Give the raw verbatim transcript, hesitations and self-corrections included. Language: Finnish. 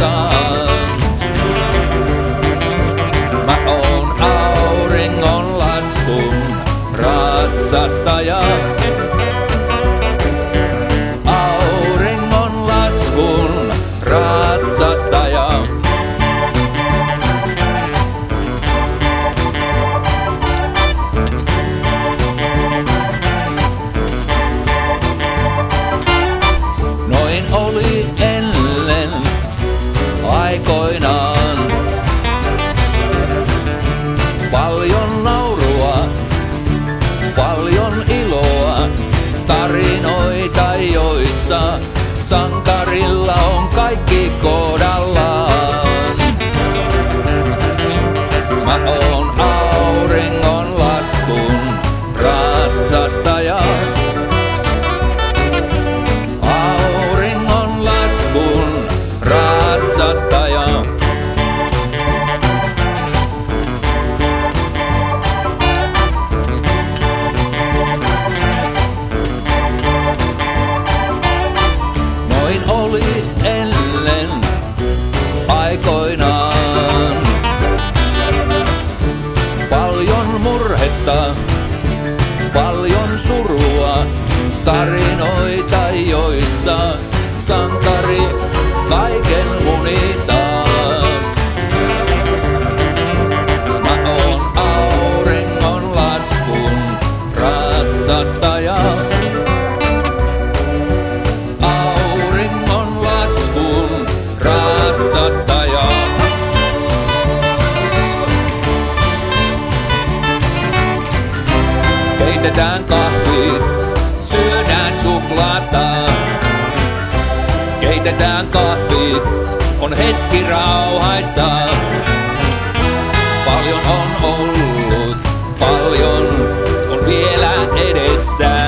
jaloissaan. Mä oon auringon laskun ratsastaja. Auringon laskun ratsastaja. Noin oli ennen aikoinaan. Paljon naurua, paljon iloa, tarinoita, joissa sankarilla on kaikki kohdallaan. Mä oon auringon laskun ratsastaja. Auringon laskun ratsastaja. Noin oli ennen aikoinaan. Paljon murhetta, paljon surua, tarinoita, joissa sankari kaiken muni taas. Mä oon auringon laskun ratsastaja. Auringon laskun ratsastaja. Keitetään kahvit, syödään suklaata. Keitetään kahvit, on hetki rauhaissa. Paljon on ollut, paljon on vielä edessä.